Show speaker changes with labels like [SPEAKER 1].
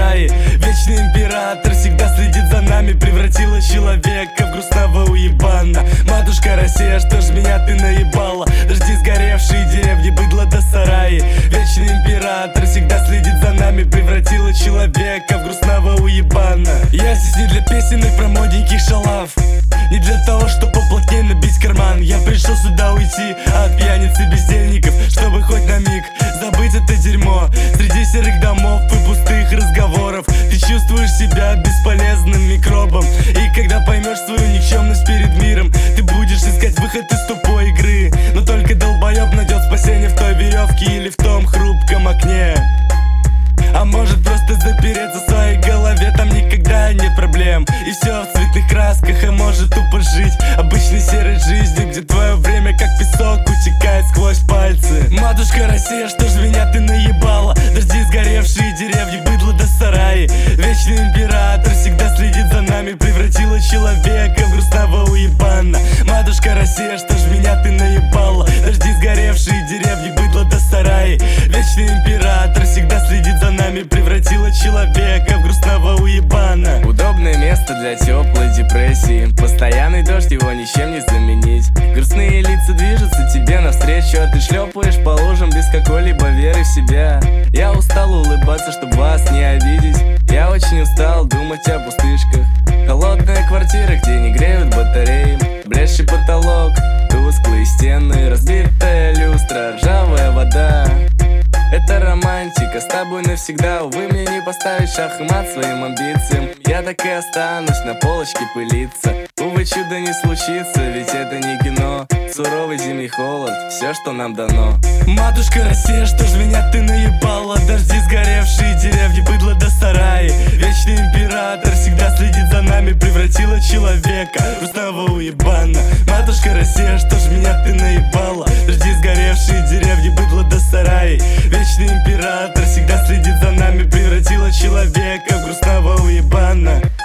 [SPEAKER 1] сарае. Вечный император всегда следит за нами, превратила человека в грустного уебана. Матушка Россия, что ж меня ты наебала? Дожди сгоревшие деревни, быдло до сараи. Вечный император всегда следит за нами, превратила человека в грустного уебана. Я здесь не для песен и про модненьких шалав, не для того, чтобы поплотнее набить карман. Я пришел сюда уйти от пьяниц и бездельников, чтобы хоть на миг забыть это дерьмо. Среди серых домов и пустых разговоров ты чувствуешь себя бесполезным микробом. И когда поймешь свою никчемность перед миром, ты будешь искать выход из тупой игры. Но только долбоеб найдет спасение в той веревке или в том хрупком окне. А может просто запереться в своей голове, там никогда нет проблем. И все в цветных красках, а может тупо жить обычной серой жизнью, где твое время как песок утекает сквозь пальцы. Матушка Россия, что ж меня ты наебала? Дожди сгоревшие деревни, быдло до сараи. Вечный император всегда следит за нами, превратила человека в грустного уебана. Матушка Россия, что ж меня ты наебала? Дожди сгоревшие деревни, быдло до сараи. Вечный император всегда следит за нами, превратила человека в грустного уебана.
[SPEAKER 2] Удобное место для теплой депрессии, постоянный дождь, его ничем не заменить. Грустные лица движутся тебе навстречу, а ты шлепаешь по лужам без какой-либо веры в себя. Я устал улыбаться, чтобы вас не обидеть. Я очень устал думать о пустышках. Холодная квартира, где не греют батареи, бледший потолок, тусклые стены, разбитая люстра, ржавая вода. Это романтика, с тобой навсегда. Увы, мне не поставить шах и мат своим амбициям. Я так и останусь на полочке пылиться. Увы, чудо не случится, ведь это не кино. Суровый зимний холод, все, что нам дано.
[SPEAKER 1] Матушка Россия, что ж меня ты наебала? Дожди сгоревшие деревни, быдло до сараи. Вечный император всегда следит за нами, превратила человека в грустного уебана. Матушка Россия, что ж меня ты наебала? Дожди сгоревшие деревни, быдло до сараи. Вечный император всегда следит за нами, превратила человека в грустного уебана.